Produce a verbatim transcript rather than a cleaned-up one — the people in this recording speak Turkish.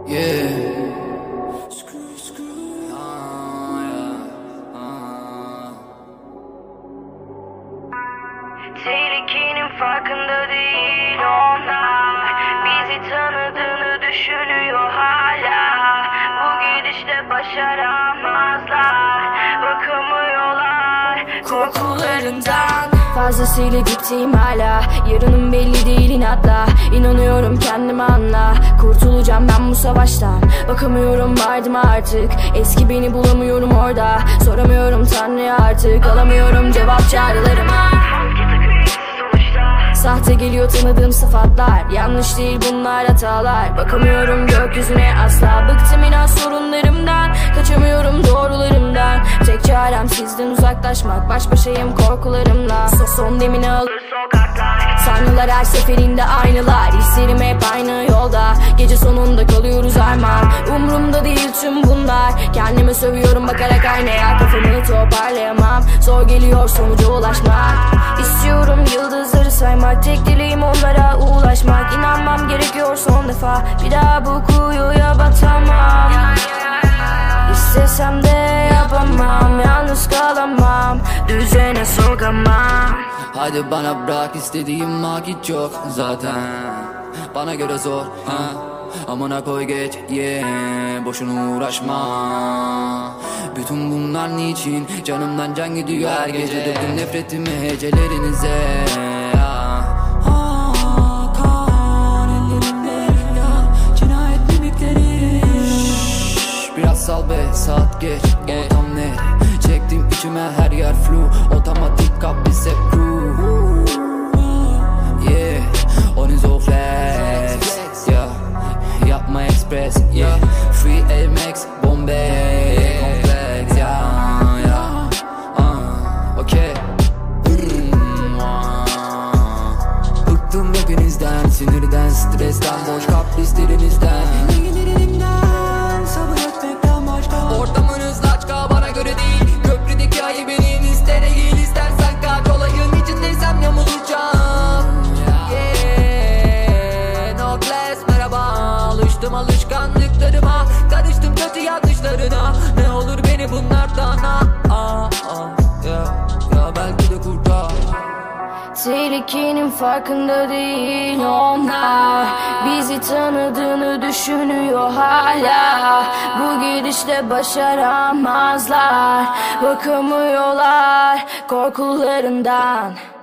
Yeah. Tehlikenin farkında değil onlar. Bizi tanıdığını düşünüyor hala. Bu gidişle başaramazlar. Bakamıyorlar korkularından. Fazlasıyla gittiğim hala. Yarınım belli değil inatla. İnanıyorum kendime anla. Kurtulacağım ben bu savaştan. Bakamıyorum ardıma artık. Eski beni bulamıyorum orada. Soramıyorum Tanrı'ya artık. Alamıyorum cevap çağrılarıma. Sahte geliyor tanıdığım sıfatlar. Yanlış değil bunlar hatalar. Bakamıyorum gökyüzüne asla. Bıktım inan sorunlarımdan. Kaçamıyorum doğrularımdan. Tek çarem sizden uzaklaşmak. Baş başayım korkularımla. Son, son demini alır sokaklar. Sanrılar her seferinde aynılar. Hislerim hep aynı yolda. Gece sonunda kalıyoruz armağan. Umrumda değil tüm bunlar. Kendime sövüyorum bakarak aynaya. Kafamı toparlayamam. Zor geliyor sonuca ulaşmak. İstiyorum yıldızları saymak. Tek dileğim onlara ulaşmak. İnanmam gerekiyor son defa. Bir daha bu kuyuya batamam. İstesem de yapamam. Yalnız kalamam. Düzene sokamam. Hadi bana bırak istediğim vakit yok zaten. Bana göre zor ha. Amına koy geç yeah. Boşuna uğraşma. Bütün bunlar niçin? Canımdan can gidiyor her gece. Döktüm nefretimi hecelerinize. Biraz sal be saat geç. Ortam ne? Çektim içime her yer flu. Otomatik kapris hep crew. Yeah. On is all flex. Yeah. Yapma express. Yeah. Free Air Max Bombay. Complex. Yeah. Yeah. Uh. Okay. Mm. Bıktım hepinizden. Sinirden, stresten, boş kaprislerinizden. Ortamınız laçka bana göre değil. Köprüdeki ayı benim ister eğil istersen kalk. Olayın içindeysem yamulacağım. Yeah, no class merhaba. Alıştım alışkanlıklarıma. Karıştım kötü yanlışlarına. Ne olur beni bunlardan ah, ah, ah, yeah. Ya belki de kurtar. Tehlikenin farkında değil onlar. Bizi tanıdığını düşünüyor hala. Bu gidişle başaramazlar. Bakamıyorlar korkularından.